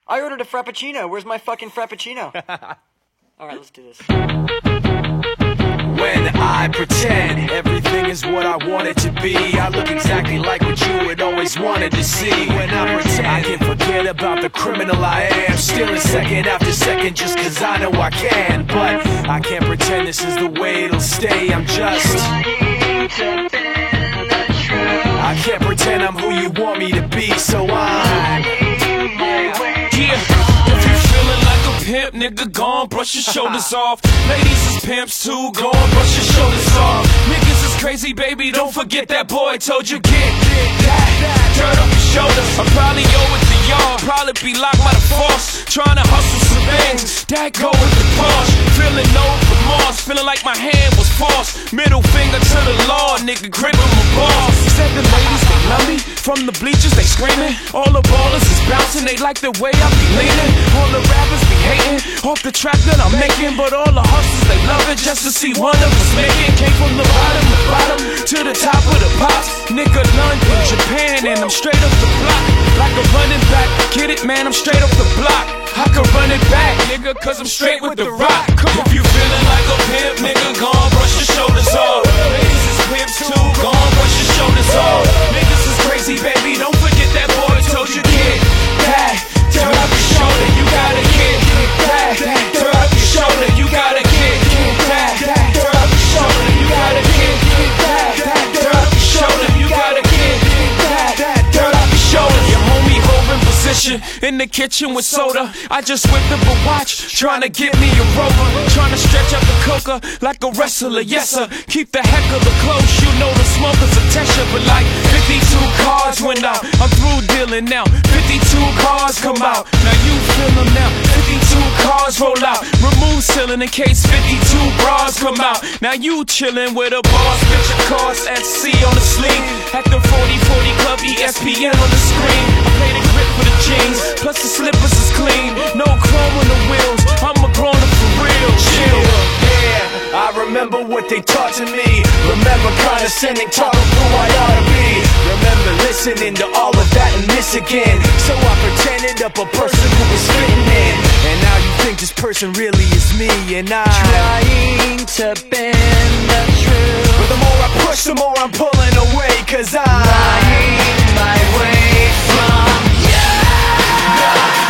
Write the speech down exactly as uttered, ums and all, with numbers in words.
I ordered a Frappuccino. Where's my fucking Frappuccino? Alright, let's do this. When I pretend everything is what I want it to be, I look exactly like what you had always wanted to see. When I pretend I can forget about the criminal I am, stealing second after second just cause I know I can. But I can't pretend this is the way it'll stay. I'm just trying to bend the truth. I can't pretend I'm who you want me to be, so I'm yeah. If you feeling like a pimp, nigga, gone, brush your shoulders off. Ladies is pimps too, go on, brush your shoulders off. Niggas is crazy, baby, don't forget that boy told you get that dirt off your shoulders. I probably owe it to y'all, probably be locked by the force, trying to hustle some things that go with the Porsche. Feeling no remorse, feeling like my hand was forced. Middle finger to the law, nigga, gripping my balls. Said the ladies, they love me, from the bleachers they screaming. All the ballers is bouncing, they like the way I be leaning. All the rappers be hating, off the track that I'm making. But all the hustlers, they love it just to see one of us make it. Came from the bottom, the bottom, to the top of the pops. Nigga, London, Japan, and I'm straight up the block. Like a running back, get it, man, I'm straight up the block. I can run it back, nigga, cause I'm straight with the rock. If you feeling like a pimp, nigga, gone, brush your shoulders off. Ladies is pimps too, gone, brush your shoulders off. Niggas is crazy, baby, don't forget that boy told you get that dirt off your shoulder, you gotta get that dirt off your shoulder, you gotta get that dirt off your shoulder, you gotta get that dirt off your shoulder, you gotta get that dirt off your shoulder. Your homie holding position in the kitchen with soda. I just whipped up a watch, trying to get me a rover, trying to stretch out the coca like a wrestler, yes sir. Keep the heck of the close, you know the smoker's a tester. But like fifty-two cars went out, I'm through dealing now. fifty-two cars come out, now you feel them now. fifty-two cars roll out, remove ceiling in case fifty-two bras come out. Now you chillin' with a boss, bitch of course, at C on the sleeve. At the forty forty club, E S P N on the screen. I play the grip for the jeans, plus the slippers is clean. No chrome on the wheels, I'm a grown up for real. Chill. yeah, I remember what they taught to me. Remember condescending, talk of who I ought to be. Remember listening to all of that and this again. So I pretended up a person who was fitting in. And now you think this person really is me. And I'm Trying to bend the truth. But the more I push, the more I'm pulling away. Cause I'm Lying my way from you.